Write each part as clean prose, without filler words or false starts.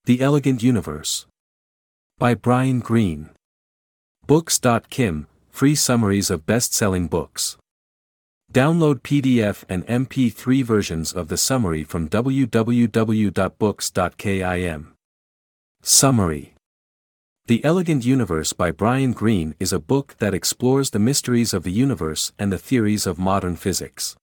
The Elegant Universe. By Brian Greene. Books.kim, free summaries of best-selling books. Download PDF and MP3 versions of the summary from www.books.kim. Summary. The Elegant Universe by Brian Greene is a book that explores the mysteries of the universe and the theories of modern physics.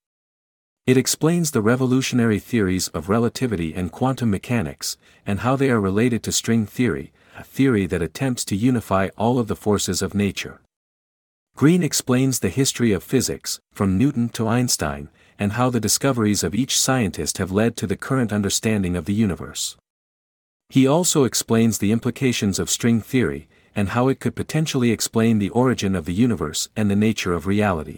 It explains the revolutionary theories of relativity and quantum mechanics, and how they are related to string theory, a theory that attempts to unify all of the forces of nature. Greene explains the history of physics, from Newton to Einstein, and how the discoveries of each scientist have led to the current understanding of the universe. He also explains the implications of string theory, and how it could potentially explain the origin of the universe and the nature of reality.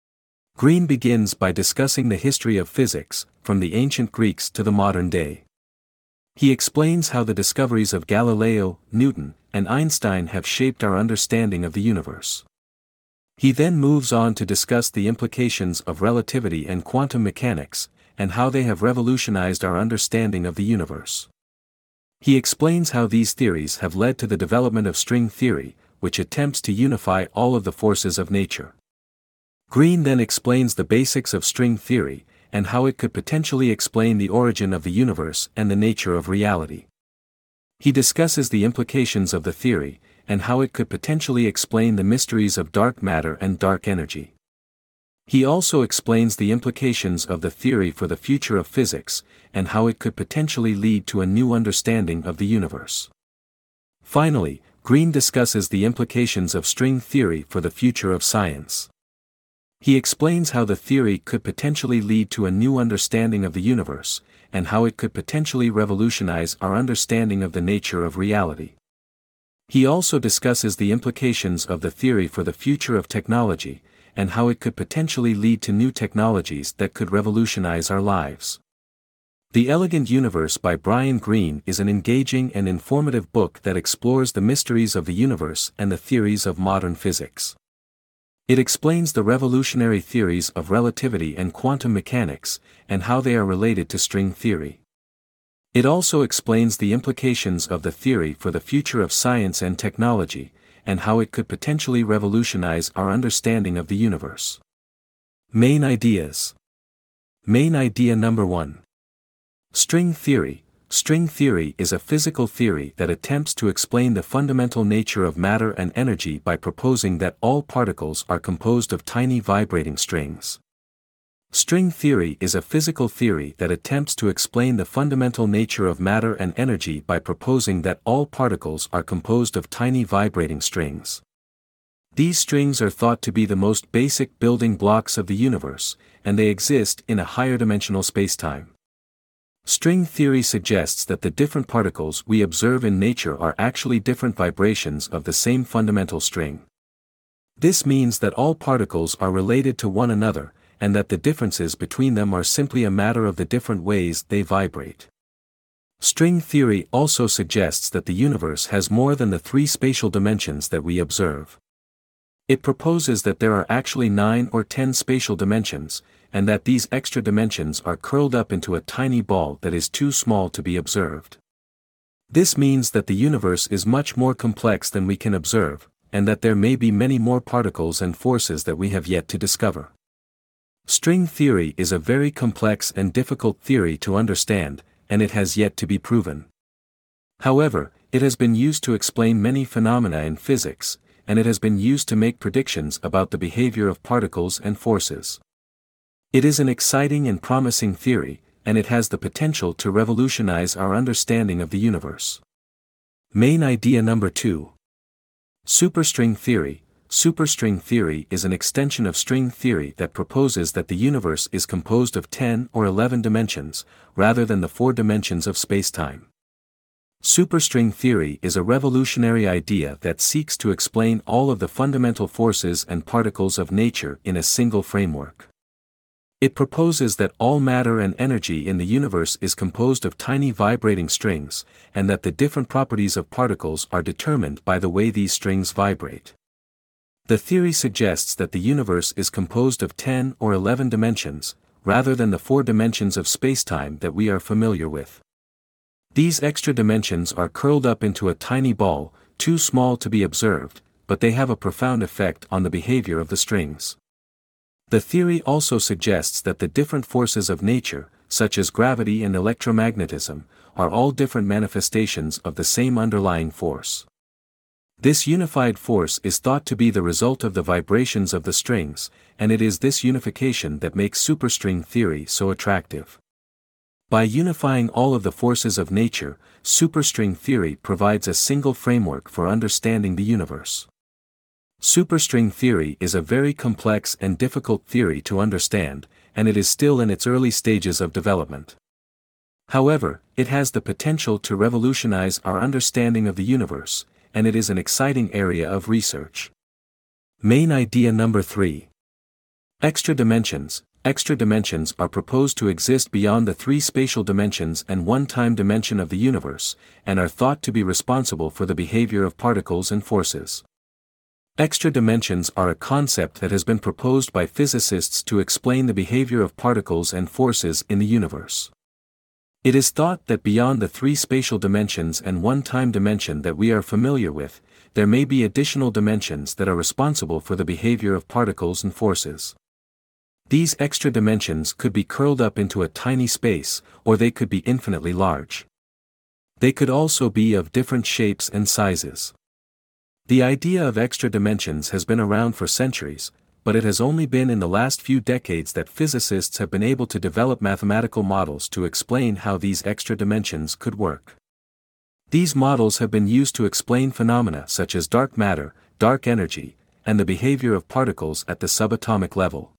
Greene begins by discussing the history of physics, from the ancient Greeks to the modern day. He explains how the discoveries of Galileo, Newton, and Einstein have shaped our understanding of the universe. He then moves on to discuss the implications of relativity and quantum mechanics, and how they have revolutionized our understanding of the universe. He explains how these theories have led to the development of string theory, which attempts to unify all of the forces of nature. Greene then explains the basics of string theory, and how it could potentially explain the origin of the universe and the nature of reality. He discusses the implications of the theory, and how it could potentially explain the mysteries of dark matter and dark energy. He also explains the implications of the theory for the future of physics, and how it could potentially lead to a new understanding of the universe. Finally, Greene discusses the implications of string theory for the future of science. He explains how the theory could potentially lead to a new understanding of the universe, and how it could potentially revolutionize our understanding of the nature of reality. He also discusses the implications of the theory for the future of technology, and how it could potentially lead to new technologies that could revolutionize our lives. The Elegant Universe by Brian Greene is an engaging and informative book that explores the mysteries of the universe and the theories of modern physics. It explains the revolutionary theories of relativity and quantum mechanics, and how they are related to string theory. It also explains the implications of the theory for the future of science and technology, and how it could potentially revolutionize our understanding of the universe. Main ideas. Main idea number 1. String theory. String theory is a physical theory that attempts to explain the fundamental nature of matter and energy by proposing that all particles are composed of tiny vibrating strings. String theory is a physical theory that attempts to explain the fundamental nature of matter and energy by proposing that all particles are composed of tiny vibrating strings. These strings are thought to be the most basic building blocks of the universe, and they exist in a higher dimensional spacetime. String theory suggests that the different particles we observe in nature are actually different vibrations of the same fundamental string. This means that all particles are related to one another, and that the differences between them are simply a matter of the different ways they vibrate. String theory also suggests that the universe has more than the 3 spatial dimensions that we observe. It proposes that there are actually 9 or 10 spatial dimensions, and that these extra dimensions are curled up into a tiny ball that is too small to be observed. This means that the universe is much more complex than we can observe, and that there may be many more particles and forces that we have yet to discover. String theory is a very complex and difficult theory to understand, and it has yet to be proven. However, it has been used to explain many phenomena in physics, and it has been used to make predictions about the behavior of particles and forces. It is an exciting and promising theory, and it has the potential to revolutionize our understanding of the universe. Main idea number 2. Superstring theory. Superstring theory is an extension of string theory that proposes that the universe is composed of 10 or 11 dimensions, rather than the 4 dimensions of spacetime. Superstring theory is a revolutionary idea that seeks to explain all of the fundamental forces and particles of nature in a single framework. It proposes that all matter and energy in the universe is composed of tiny vibrating strings, and that the different properties of particles are determined by the way these strings vibrate. The theory suggests that the universe is composed of 10 or 11 dimensions, rather than the 4 dimensions of spacetime that we are familiar with. These extra dimensions are curled up into a tiny ball, too small to be observed, but they have a profound effect on the behavior of the strings. The theory also suggests that the different forces of nature, such as gravity and electromagnetism, are all different manifestations of the same underlying force. This unified force is thought to be the result of the vibrations of the strings, and it is this unification that makes superstring theory so attractive. By unifying all of the forces of nature, superstring theory provides a single framework for understanding the universe. Superstring theory is a very complex and difficult theory to understand, and it is still in its early stages of development. However, it has the potential to revolutionize our understanding of the universe, and it is an exciting area of research. Main idea number 3. Extra dimensions. Extra dimensions are proposed to exist beyond the 3 spatial dimensions and 1 time dimension of the universe, and are thought to be responsible for the behavior of particles and forces. Extra dimensions are a concept that has been proposed by physicists to explain the behavior of particles and forces in the universe. It is thought that beyond the 3 spatial dimensions and 1 time dimension that we are familiar with, there may be additional dimensions that are responsible for the behavior of particles and forces. These extra dimensions could be curled up into a tiny space, or they could be infinitely large. They could also be of different shapes and sizes. The idea of extra dimensions has been around for centuries, but it has only been in the last few decades that physicists have been able to develop mathematical models to explain how these extra dimensions could work. These models have been used to explain phenomena such as dark matter, dark energy, and the behavior of particles at the subatomic level.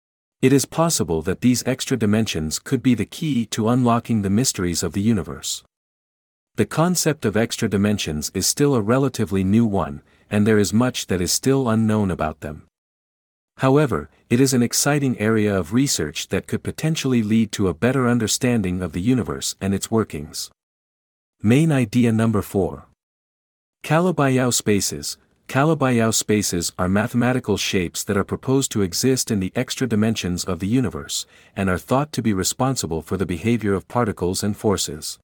It is possible that these extra dimensions could be the key to unlocking the mysteries of the universe. The concept of extra dimensions is still a relatively new one, and there is much that is still unknown about them. However, it is an exciting area of research that could potentially lead to a better understanding of the universe and its workings. Main idea number 4. Calabi-Yau spaces. Calabi-Yau spaces are mathematical shapes that are proposed to exist in the extra dimensions of the universe, and are thought to be responsible for the behavior of particles and forces.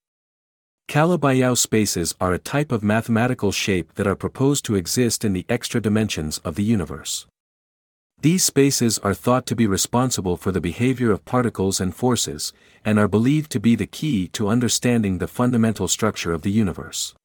Calabi-Yau spaces are a type of mathematical shape that are proposed to exist in the extra dimensions of the universe. These spaces are thought to be responsible for the behavior of particles and forces, and are believed to be the key to understanding the fundamental structure of the universe.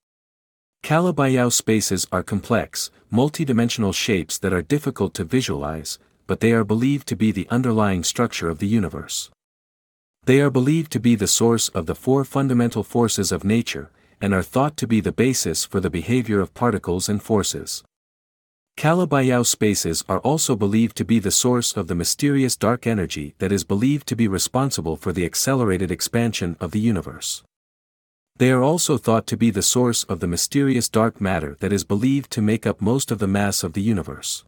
Calabi-Yau spaces are complex, multidimensional shapes that are difficult to visualize, but they are believed to be the underlying structure of the universe. They are believed to be the source of the 4 fundamental forces of nature, and are thought to be the basis for the behavior of particles and forces. Calabi-Yau spaces are also believed to be the source of the mysterious dark energy that is believed to be responsible for the accelerated expansion of the universe. They are also thought to be the source of the mysterious dark matter that is believed to make up most of the mass of the universe.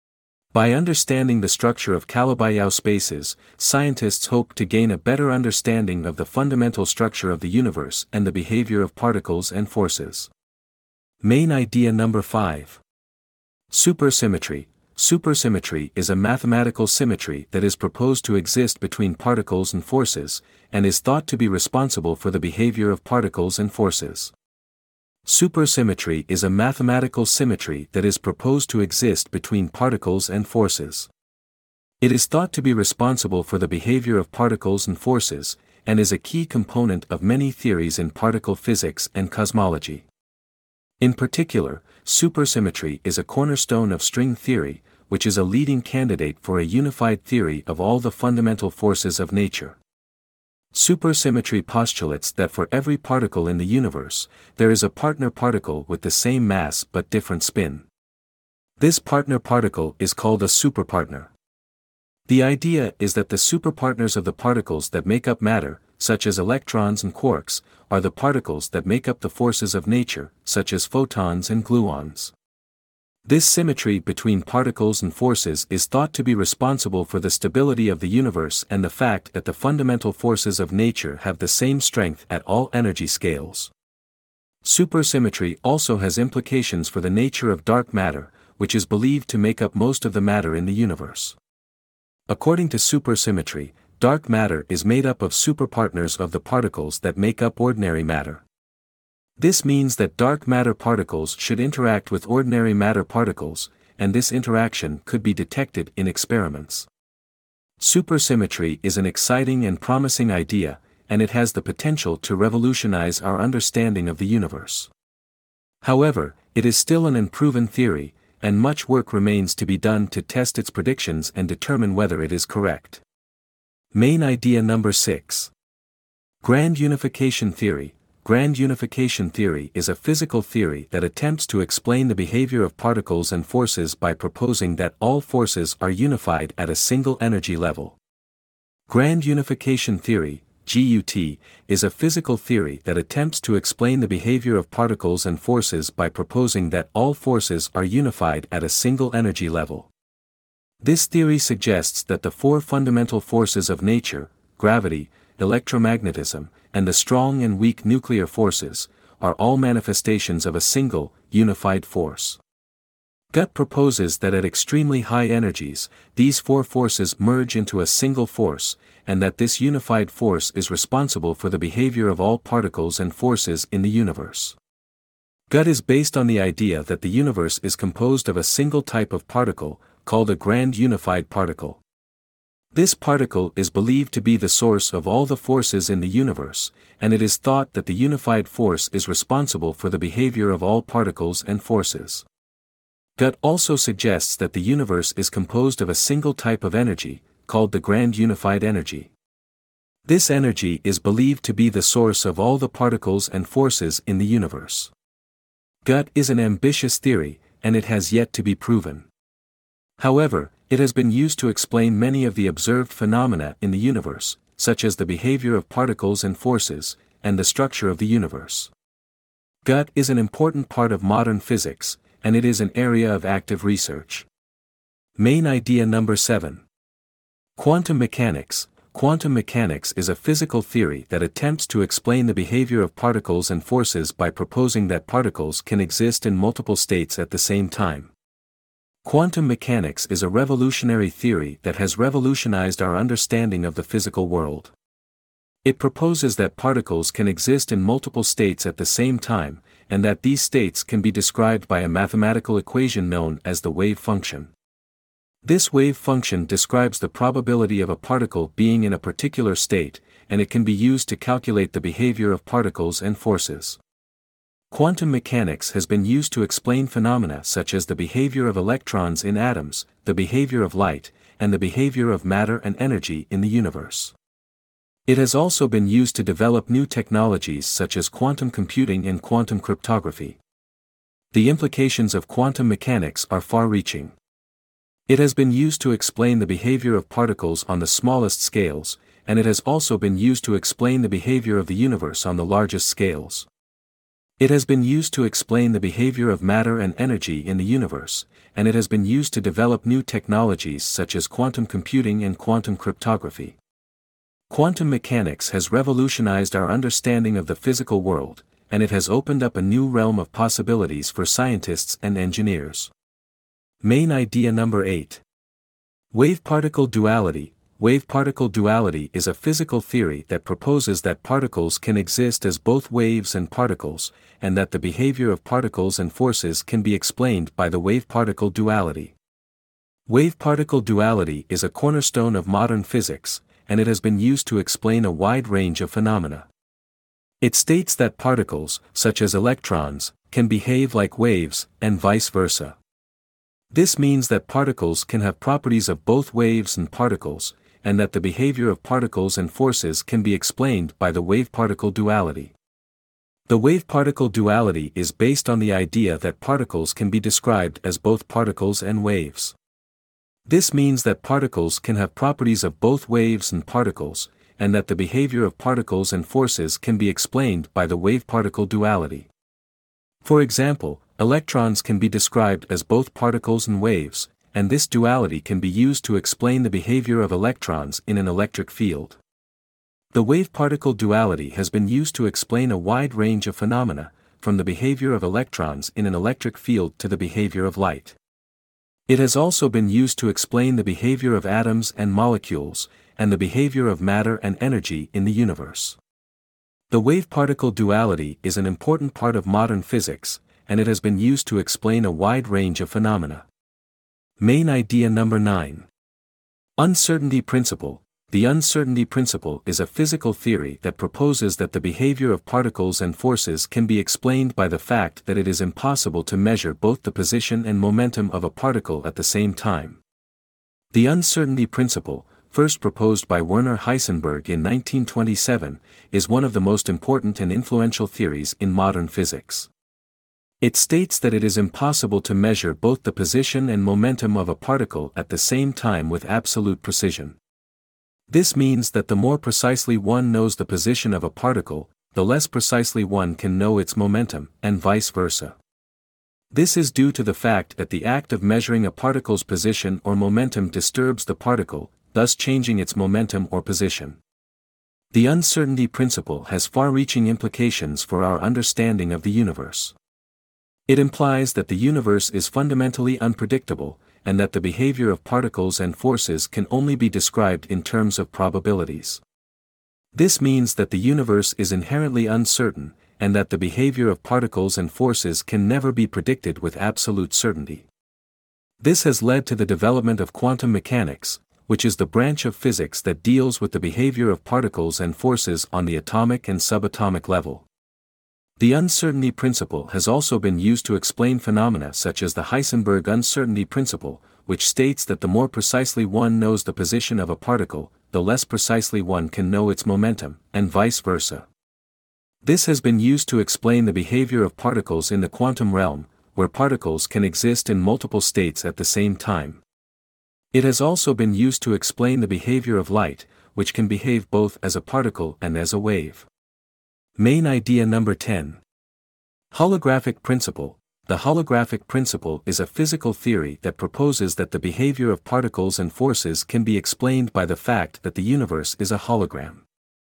By understanding the structure of Calabi-Yau spaces, scientists hope to gain a better understanding of the fundamental structure of the universe and the behavior of particles and forces. Main idea number 5. Supersymmetry. Supersymmetry is a mathematical symmetry that is proposed to exist between particles and forces, and is thought to be responsible for the behavior of particles and forces. Supersymmetry is a mathematical symmetry that is proposed to exist between particles and forces. It is thought to be responsible for the behavior of particles and forces, and is a key component of many theories in particle physics and cosmology. In particular, supersymmetry is a cornerstone of string theory, which is a leading candidate for a unified theory of all the fundamental forces of nature. Supersymmetry postulates that for every particle in the universe, there is a partner particle with the same mass but different spin. This partner particle is called a superpartner. The idea is that the superpartners of the particles that make up matter, such as electrons and quarks, are the particles that make up the forces of nature, such as photons and gluons. This symmetry between particles and forces is thought to be responsible for the stability of the universe and the fact that the fundamental forces of nature have the same strength at all energy scales. Supersymmetry also has implications for the nature of dark matter, which is believed to make up most of the matter in the universe. According to supersymmetry, dark matter is made up of superpartners of the particles that make up ordinary matter. This means that dark matter particles should interact with ordinary matter particles, and this interaction could be detected in experiments. Supersymmetry is an exciting and promising idea, and it has the potential to revolutionize our understanding of the universe. However, it is still an unproven theory, and much work remains to be done to test its predictions and determine whether it is correct. Main idea number 6. Grand unification theory. Grand unification theory is a physical theory that attempts to explain the behavior of particles and forces by proposing that all forces are unified at a single energy level. Grand unification theory, GUT, is a physical theory that attempts to explain the behavior of particles and forces by proposing that all forces are unified at a single energy level. This theory suggests that the four fundamental forces of nature, gravity, electromagnetism, and the strong and weak nuclear forces, are all manifestations of a single, unified force. GUT proposes that at extremely high energies, these four forces merge into a single force, and that this unified force is responsible for the behavior of all particles and forces in the universe. GUT is based on the idea that the universe is composed of a single type of particle, called a grand unified particle. This particle is believed to be the source of all the forces in the universe, and it is thought that the unified force is responsible for the behavior of all particles and forces. GUT also suggests that the universe is composed of a single type of energy, called the grand unified energy. This energy is believed to be the source of all the particles and forces in the universe. GUT is an ambitious theory, and it has yet to be proven. However, it has been used to explain many of the observed phenomena in the universe, such as the behavior of particles and forces, and the structure of the universe. GUT is an important part of modern physics, and it is an area of active research. Main idea number 7. Quantum mechanics. Quantum mechanics is a physical theory that attempts to explain the behavior of particles and forces by proposing that particles can exist in multiple states at the same time. Quantum mechanics is a revolutionary theory that has revolutionized our understanding of the physical world. It proposes that particles can exist in multiple states at the same time, and that these states can be described by a mathematical equation known as the wave function. This wave function describes the probability of a particle being in a particular state, and it can be used to calculate the behavior of particles and forces. Quantum mechanics has been used to explain phenomena such as the behavior of electrons in atoms, the behavior of light, and the behavior of matter and energy in the universe. It has also been used to develop new technologies such as quantum computing and quantum cryptography. The implications of quantum mechanics are far-reaching. It has been used to explain the behavior of particles on the smallest scales, and it has also been used to explain the behavior of the universe on the largest scales. It has been used to explain the behavior of matter and energy in the universe, and it has been used to develop new technologies such as quantum computing and quantum cryptography. Quantum mechanics has revolutionized our understanding of the physical world, and it has opened up a new realm of possibilities for scientists and engineers. Main idea number 8. Wave-particle duality. Wave-particle duality is a physical theory that proposes that particles can exist as both waves and particles, and that the behavior of particles and forces can be explained by the wave-particle duality. Wave-particle duality is a cornerstone of modern physics, and it has been used to explain a wide range of phenomena. It states that particles, such as electrons, can behave like waves, and vice versa. This means that particles can have properties of both waves and particles, and that the behavior of particles and forces can be explained by the wave-particle duality. The wave-particle duality is based on the idea that particles can be described as both particles and waves. This means that particles can have properties of both waves and particles, and that the behavior of particles and forces can be explained by the wave-particle duality. For example, electrons can be described as both particles and waves, and this duality can be used to explain the behavior of electrons in an electric field. The wave-particle duality has been used to explain a wide range of phenomena, from the behavior of electrons in an electric field to the behavior of light. It has also been used to explain the behavior of atoms and molecules, and the behavior of matter and energy in the universe. The wave-particle duality is an important part of modern physics, and it has been used to explain a wide range of phenomena. Main idea number 9. Uncertainty principle. The uncertainty principle is a physical theory that proposes that the behavior of particles and forces can be explained by the fact that it is impossible to measure both the position and momentum of a particle at the same time. The uncertainty principle, first proposed by Werner Heisenberg in 1927, is one of the most important and influential theories in modern physics. It states that it is impossible to measure both the position and momentum of a particle at the same time with absolute precision. This means that the more precisely one knows the position of a particle, the less precisely one can know its momentum, and vice versa. This is due to the fact that the act of measuring a particle's position or momentum disturbs the particle, thus changing its momentum or position. The uncertainty principle has far-reaching implications for our understanding of the universe. It implies that the universe is fundamentally unpredictable, and that the behavior of particles and forces can only be described in terms of probabilities. This means that the universe is inherently uncertain, and that the behavior of particles and forces can never be predicted with absolute certainty. This has led to the development of quantum mechanics, which is the branch of physics that deals with the behavior of particles and forces on the atomic and subatomic level. The uncertainty principle has also been used to explain phenomena such as the Heisenberg uncertainty principle, which states that the more precisely one knows the position of a particle, the less precisely one can know its momentum, and vice versa. This has been used to explain the behavior of particles in the quantum realm, where particles can exist in multiple states at the same time. It has also been used to explain the behavior of light, which can behave both as a particle and as a wave. Main idea number 10. Holographic principle. The holographic principle is a physical theory that proposes that the behavior of particles and forces can be explained by the fact that the universe is a hologram.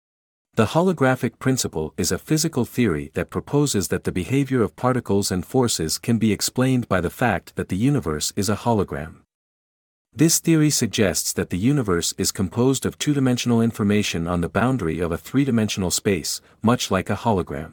The holographic principle is a physical theory that proposes that the behavior of particles and forces can be explained by the fact that the universe is a hologram. This theory suggests that the universe is composed of two-dimensional information on the boundary of a three-dimensional space, much like a hologram.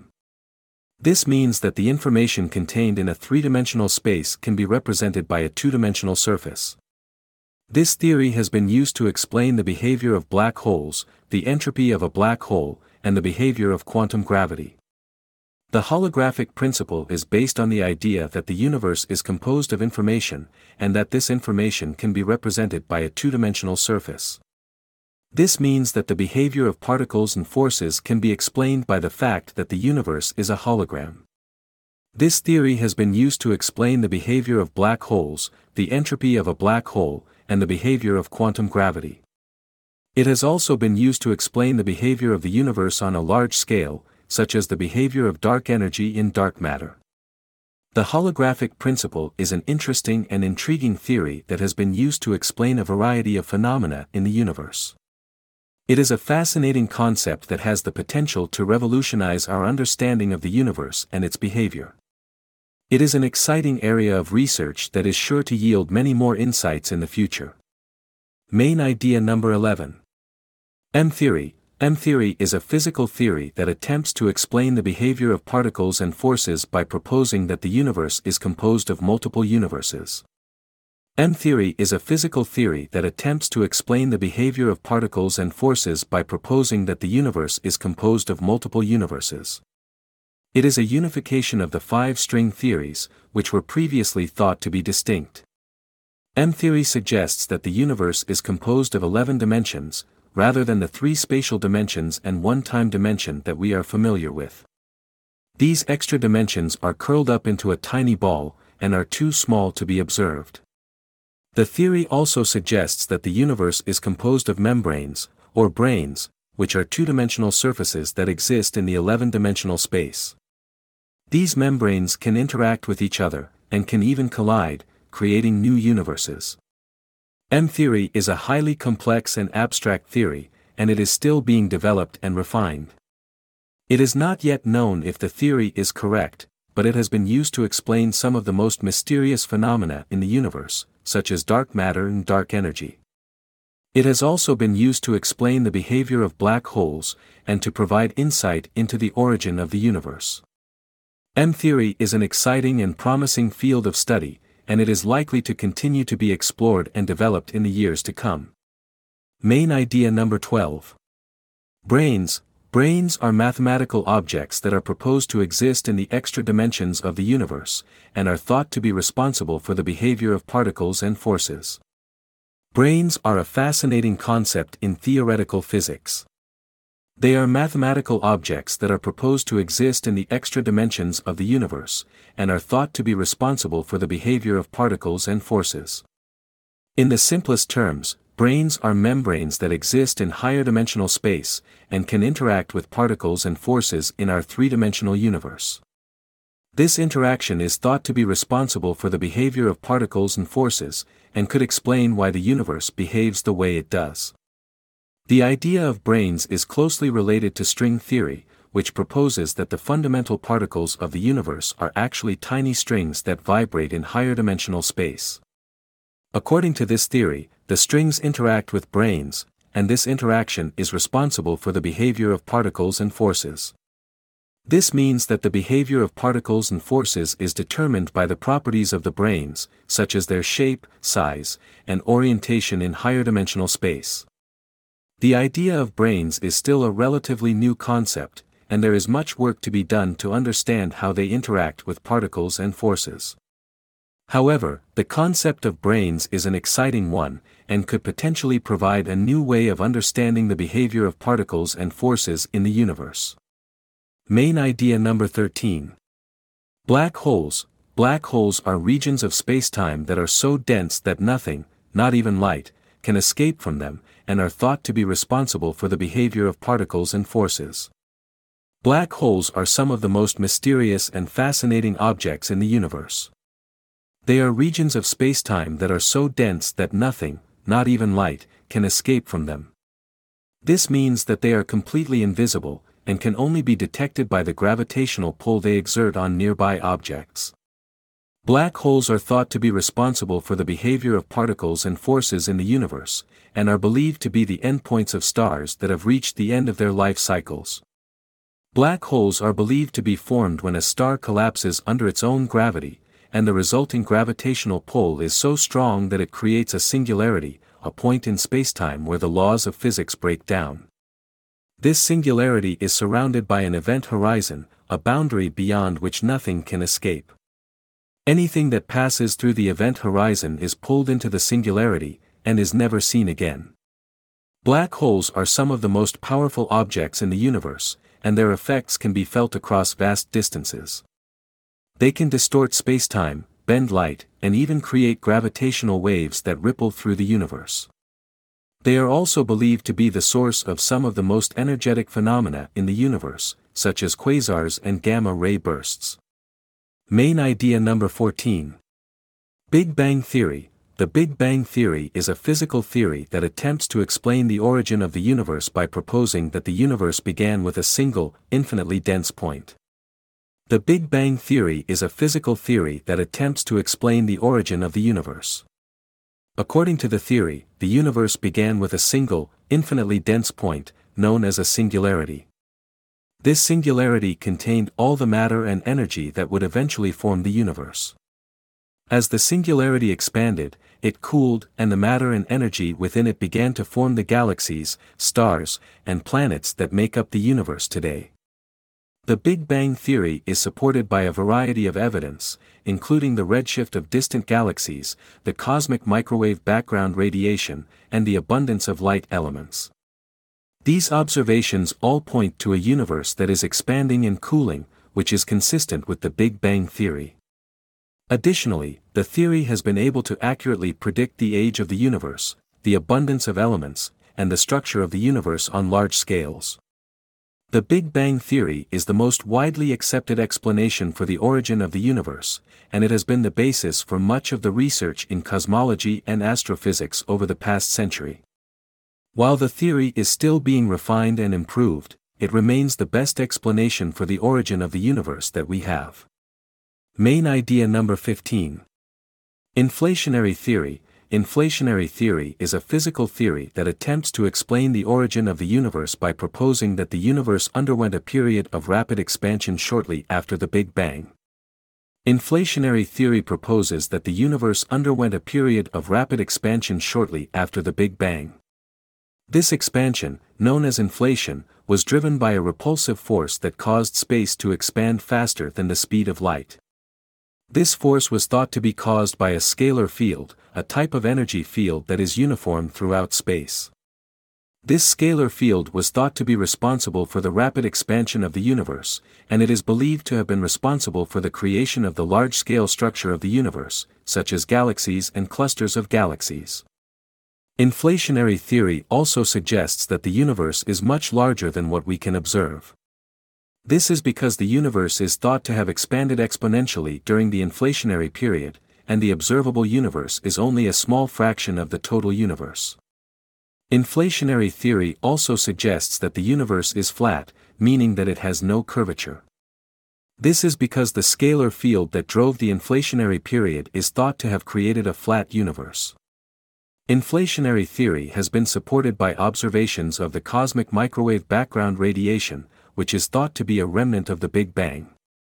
This means that the information contained in a three-dimensional space can be represented by a two-dimensional surface. This theory has been used to explain the behavior of black holes, the entropy of a black hole, and the behavior of quantum gravity. The holographic principle is based on the idea that the universe is composed of information, and that this information can be represented by a two-dimensional surface. This means that the behavior of particles and forces can be explained by the fact that the universe is a hologram. This theory has been used to explain the behavior of black holes, the entropy of a black hole, and the behavior of quantum gravity. It has also been used to explain the behavior of the universe on a large scale, such as the behavior of dark energy in dark matter. The holographic principle is an interesting and intriguing theory that has been used to explain a variety of phenomena in the universe. It is a fascinating concept that has the potential to revolutionize our understanding of the universe and its behavior. It is an exciting area of research that is sure to yield many more insights in the future. Main idea number 11. M-theory. M-theory is a physical theory that attempts to explain the behavior of particles and forces by proposing that the universe is composed of multiple universes. M-theory is a physical theory that attempts to explain the behavior of particles and forces by proposing that the universe is composed of multiple universes. It is a unification of the five string theories, which were previously thought to be distinct. M-theory suggests that the universe is composed of 11 dimensions, rather than the 3 spatial dimensions and 1 time dimension that we are familiar with. These extra dimensions are curled up into a tiny ball, and are too small to be observed. The theory also suggests that the universe is composed of membranes, or branes, which are two-dimensional surfaces that exist in the 11-dimensional space. These membranes can interact with each other, and can even collide, creating new universes. M-theory is a highly complex and abstract theory, and it is still being developed and refined. It is not yet known if the theory is correct, but it has been used to explain some of the most mysterious phenomena in the universe, such as dark matter and dark energy. It has also been used to explain the behavior of black holes, and to provide insight into the origin of the universe. M-theory is an exciting and promising field of study, and it is likely to continue to be explored and developed in the years to come. Main idea number 12. Brains. Brains are mathematical objects that are proposed to exist in the extra dimensions of the universe, and are thought to be responsible for the behavior of particles and forces. Brains are a fascinating concept in theoretical physics. They are mathematical objects that are proposed to exist in the extra dimensions of the universe, and are thought to be responsible for the behavior of particles and forces. In the simplest terms, brains are membranes that exist in higher dimensional space, and can interact with particles and forces in our three-dimensional universe. This interaction is thought to be responsible for the behavior of particles and forces, and could explain why the universe behaves the way it does. The idea of brains is closely related to string theory, which proposes that the fundamental particles of the universe are actually tiny strings that vibrate in higher dimensional space. According to this theory, the strings interact with brains, and this interaction is responsible for the behavior of particles and forces. This means that the behavior of particles and forces is determined by the properties of the brains, such as their shape, size, and orientation in higher dimensional space. The idea of brains is still a relatively new concept, and there is much work to be done to understand how they interact with particles and forces. However, the concept of brains is an exciting one, and could potentially provide a new way of understanding the behavior of particles and forces in the universe. Main idea number 13. Black holes. Black holes are regions of spacetime that are so dense that nothing, not even light, can escape from them, and are thought to be responsible for the behavior of particles and forces. Black holes are some of the most mysterious and fascinating objects in the universe. They are regions of spacetime that are so dense that nothing, not even light, can escape from them. This means that they are completely invisible, and can only be detected by the gravitational pull they exert on nearby objects. Black holes are thought to be responsible for the behavior of particles and forces in the universe, and are believed to be the endpoints of stars that have reached the end of their life cycles. Black holes are believed to be formed when a star collapses under its own gravity, and the resulting gravitational pull is so strong that it creates a singularity, a point in spacetime where the laws of physics break down. This singularity is surrounded by an event horizon, a boundary beyond which nothing can escape. Anything that passes through the event horizon is pulled into the singularity, and is never seen again. Black holes are some of the most powerful objects in the universe, and their effects can be felt across vast distances. They can distort spacetime, bend light, and even create gravitational waves that ripple through the universe. They are also believed to be the source of some of the most energetic phenomena in the universe, such as quasars and gamma-ray bursts. Main idea number 14. Big Bang Theory. The Big Bang Theory is a physical theory that attempts to explain the origin of the universe by proposing that the universe began with a single, infinitely dense point. The Big Bang Theory is a physical theory that attempts to explain the origin of the universe. According to the theory, the universe began with a single, infinitely dense point, known as a singularity. This singularity contained all the matter and energy that would eventually form the universe. As the singularity expanded, it cooled, and the matter and energy within it began to form the galaxies, stars, and planets that make up the universe today. The Big Bang Theory is supported by a variety of evidence, including the redshift of distant galaxies, the cosmic microwave background radiation, and the abundance of light elements. These observations all point to a universe that is expanding and cooling, which is consistent with the Big Bang Theory. Additionally, the theory has been able to accurately predict the age of the universe, the abundance of elements, and the structure of the universe on large scales. The Big Bang Theory is the most widely accepted explanation for the origin of the universe, and it has been the basis for much of the research in cosmology and astrophysics over the past century. While the theory is still being refined and improved, it remains the best explanation for the origin of the universe that we have. Main idea number 15. Inflationary theory. inflationary theory is a physical theory that attempts to explain the origin of the universe by proposing that the universe underwent a period of rapid expansion shortly after the Big Bang. Inflationary theory proposes that the universe underwent a period of rapid expansion shortly after the Big Bang. This expansion, known as inflation, was driven by a repulsive force that caused space to expand faster than the speed of light. This force was thought to be caused by a scalar field, a type of energy field that is uniform throughout space. This scalar field was thought to be responsible for the rapid expansion of the universe, and it is believed to have been responsible for the creation of the large-scale structure of the universe, such as galaxies and clusters of galaxies. Inflationary theory also suggests that the universe is much larger than what we can observe. This is because the universe is thought to have expanded exponentially during the inflationary period, and the observable universe is only a small fraction of the total universe. Inflationary theory also suggests that the universe is flat, meaning that it has no curvature. This is because the scalar field that drove the inflationary period is thought to have created a flat universe. Inflationary theory has been supported by observations of the cosmic microwave background radiation, which is thought to be a remnant of the Big Bang.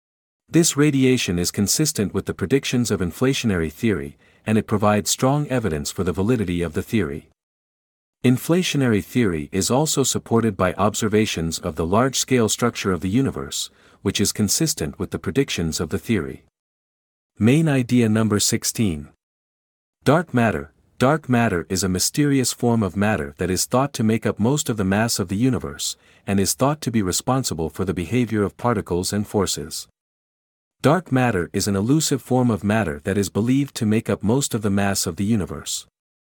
This radiation is consistent with the predictions of inflationary theory, and it provides strong evidence for the validity of the theory. Inflationary theory is also supported by observations of the large-scale structure of the universe, which is consistent with the predictions of the theory. Main idea number 16. Dark matter. Dark matter is a mysterious form of matter that is thought to make up most of the mass of the universe, and is thought to be responsible for the behavior of particles and forces. Dark matter is an elusive form of matter that is believed to make up most of the mass of the universe.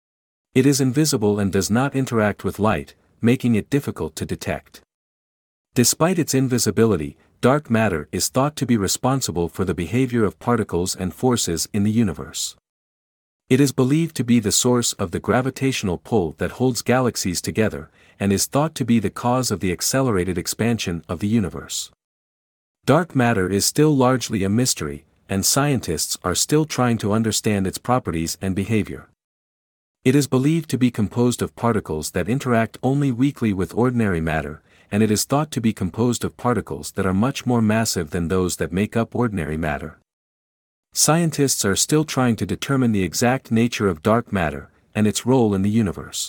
It is invisible and does not interact with light, making it difficult to detect. Despite its invisibility, dark matter is thought to be responsible for the behavior of particles and forces in the universe. It is believed to be the source of the gravitational pull that holds galaxies together, and is thought to be the cause of the accelerated expansion of the universe. Dark matter is still largely a mystery, and scientists are still trying to understand its properties and behavior. It is believed to be composed of particles that interact only weakly with ordinary matter, and it is thought to be composed of particles that are much more massive than those that make up ordinary matter. Scientists are still trying to determine the exact nature of dark matter, and its role in the universe.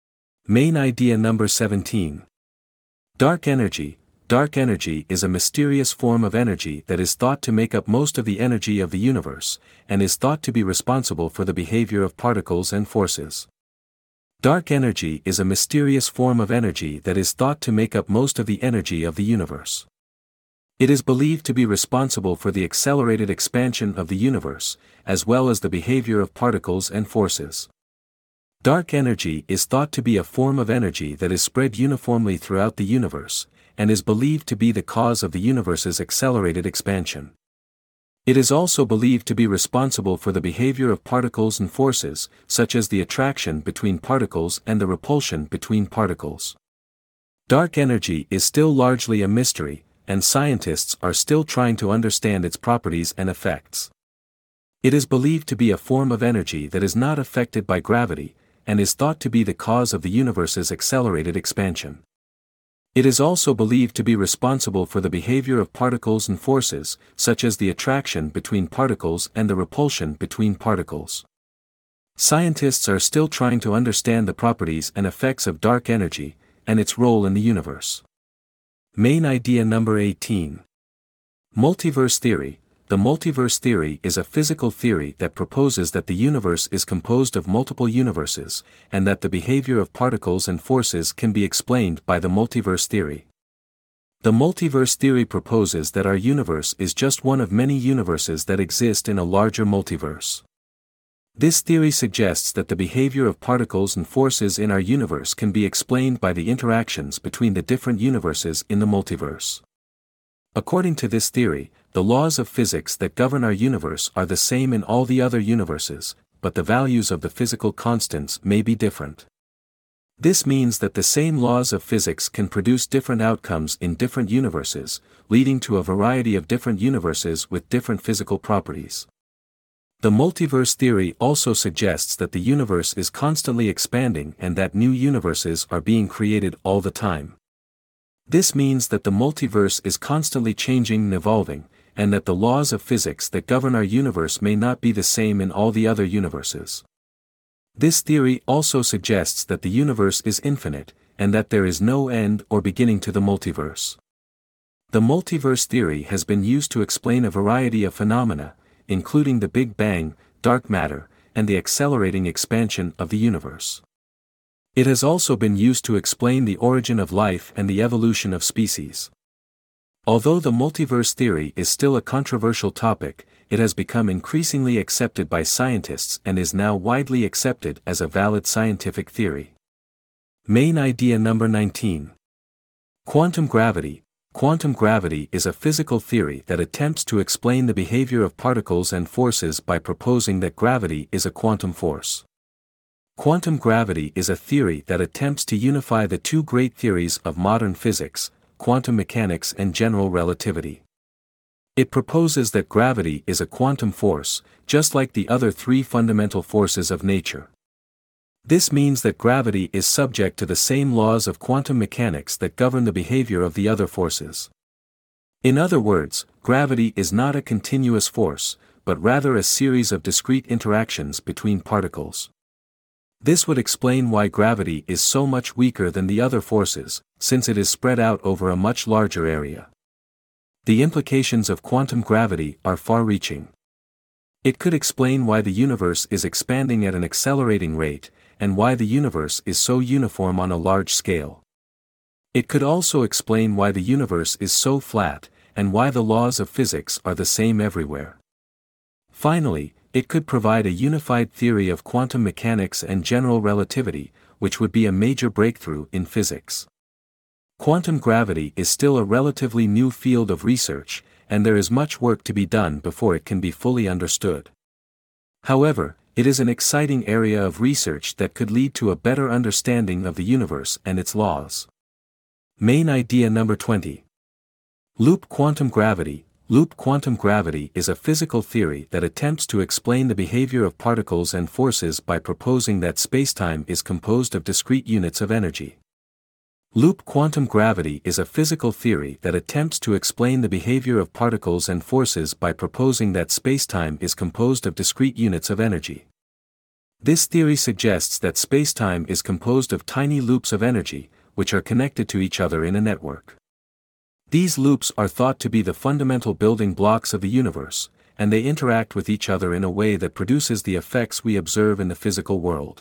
Main idea number 17. Dark energy. Dark energy is a mysterious form of energy that is thought to make up most of the energy of the universe, and is thought to be responsible for the behavior of particles and forces. Dark energy is a mysterious form of energy that is thought to make up most of the energy of the universe. It is believed to be responsible for the accelerated expansion of the universe, as well as the behavior of particles and forces. Dark energy is thought to be a form of energy that is spread uniformly throughout the universe, and is believed to be the cause of the universe's accelerated expansion. It is also believed to be responsible for the behavior of particles and forces, such as the attraction between particles and the repulsion between particles. Dark energy is still largely a mystery, and scientists are still trying to understand its properties and effects. It is believed to be a form of energy that is not affected by gravity, and is thought to be the cause of the universe's accelerated expansion. It is also believed to be responsible for the behavior of particles and forces, such as the attraction between particles and the repulsion between particles. Scientists are still trying to understand the properties and effects of dark energy, and its role in the universe. Main idea number 18. Multiverse theory. The multiverse theory is a physical theory that proposes that the universe is composed of multiple universes, and that the behavior of particles and forces can be explained by the multiverse theory. The multiverse theory proposes that our universe is just one of many universes that exist in a larger multiverse. This theory suggests that the behavior of particles and forces in our universe can be explained by the interactions between the different universes in the multiverse. According to this theory, the laws of physics that govern our universe are the same in all the other universes, but the values of the physical constants may be different. This means that the same laws of physics can produce different outcomes in different universes, leading to a variety of different universes with different physical properties. The multiverse theory also suggests that the universe is constantly expanding and that new universes are being created all the time. This means that the multiverse is constantly changing and evolving, and that the laws of physics that govern our universe may not be the same in all the other universes. This theory also suggests that the universe is infinite, and that there is no end or beginning to the multiverse. The multiverse theory has been used to explain a variety of phenomena, including the Big Bang, dark matter, and the accelerating expansion of the universe. It has also been used to explain the origin of life and the evolution of species. Although the multiverse theory is still a controversial topic, it has become increasingly accepted by scientists and is now widely accepted as a valid scientific theory. Main idea number 19. Quantum gravity. Quantum gravity is a physical theory that attempts to explain the behavior of particles and forces by proposing that gravity is a quantum force. Quantum gravity is a theory that attempts to unify the two great theories of modern physics, quantum mechanics and general relativity. It proposes that gravity is a quantum force, just like the other three fundamental forces of nature. This means that gravity is subject to the same laws of quantum mechanics that govern the behavior of the other forces. In other words, gravity is not a continuous force, but rather a series of discrete interactions between particles. This would explain why gravity is so much weaker than the other forces, since it is spread out over a much larger area. The implications of quantum gravity are far-reaching. It could explain why the universe is expanding at an accelerating rate, and why the universe is so uniform on a large scale. It could also explain why the universe is so flat, and why the laws of physics are the same everywhere. Finally, it could provide a unified theory of quantum mechanics and general relativity, which would be a major breakthrough in physics. Quantum gravity is still a relatively new field of research, and there is much work to be done before it can be fully understood. However, it is an exciting area of research that could lead to a better understanding of the universe and its laws. Main idea number 20. Loop quantum gravity. Loop quantum gravity is a physical theory that attempts to explain the behavior of particles and forces by proposing that spacetime is composed of discrete units of energy. Loop quantum gravity is a physical theory that attempts to explain the behavior of particles and forces by proposing that spacetime is composed of discrete units of energy. This theory suggests that spacetime is composed of tiny loops of energy, which are connected to each other in a network. These loops are thought to be the fundamental building blocks of the universe, and they interact with each other in a way that produces the effects we observe in the physical world.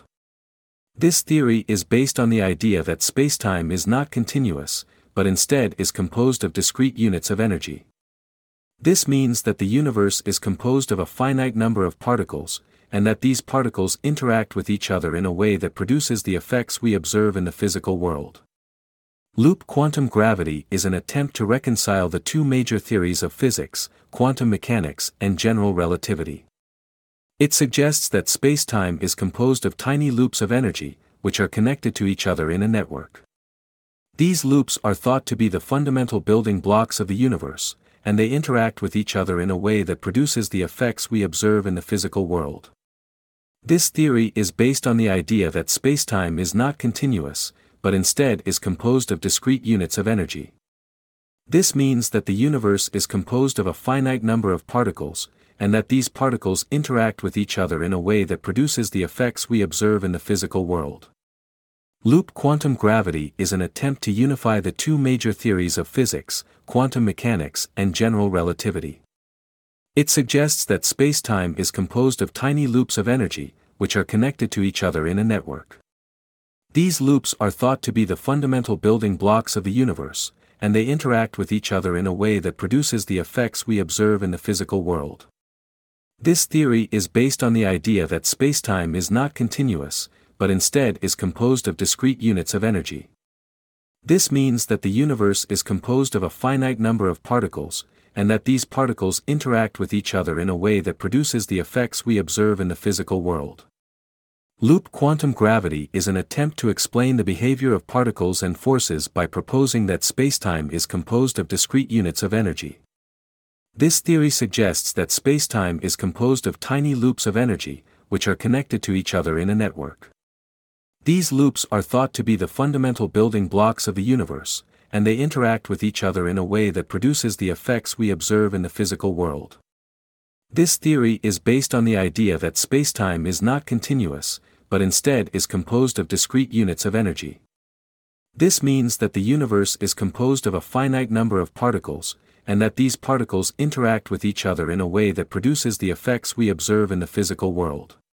This theory is based on the idea that spacetime is not continuous, but instead is composed of discrete units of energy. This means that the universe is composed of a finite number of particles, and that these particles interact with each other in a way that produces the effects we observe in the physical world. Loop quantum gravity is an attempt to reconcile the two major theories of physics, quantum mechanics and general relativity. It suggests that spacetime is composed of tiny loops of energy, which are connected to each other in a network. These loops are thought to be the fundamental building blocks of the universe, and they interact with each other in a way that produces the effects we observe in the physical world. This theory is based on the idea that spacetime is not continuous, but instead is composed of discrete units of energy. This means that the universe is composed of a finite number of particles, and that these particles interact with each other in a way that produces the effects we observe in the physical world. Loop quantum gravity is an attempt to unify the two major theories of physics, quantum mechanics and general relativity. It suggests that spacetime is composed of tiny loops of energy, which are connected to each other in a network. These loops are thought to be the fundamental building blocks of the universe, and they interact with each other in a way that produces the effects we observe in the physical world. This theory is based on the idea that spacetime is not continuous, but instead is composed of discrete units of energy. This means that the universe is composed of a finite number of particles, and that these particles interact with each other in a way that produces the effects we observe in the physical world. Loop quantum gravity is an attempt to explain the behavior of particles and forces by proposing that spacetime is composed of discrete units of energy. This theory suggests that spacetime is composed of tiny loops of energy, which are connected to each other in a network. These loops are thought to be the fundamental building blocks of the universe, and they interact with each other in a way that produces the effects we observe in the physical world. This theory is based on the idea that spacetime is not continuous, but instead is composed of discrete units of energy. This means that the universe is composed of a finite number of particles, and that these particles interact with each other in a way that produces the effects we observe in the physical world.